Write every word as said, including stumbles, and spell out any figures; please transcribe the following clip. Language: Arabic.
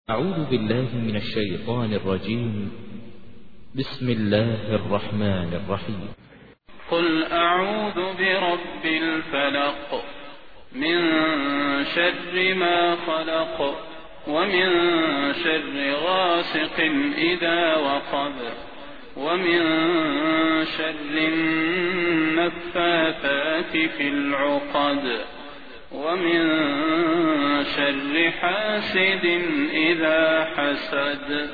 أعوذ بالله من الشيطان الرجيم. بسم الله الرحمن الرحيم. قل أعوذ برب الفلق من شر ما خلق ومن شر غاسق إذا وقب ومن شر النفاثات في العقد ومن شر حاسد إذا حسد.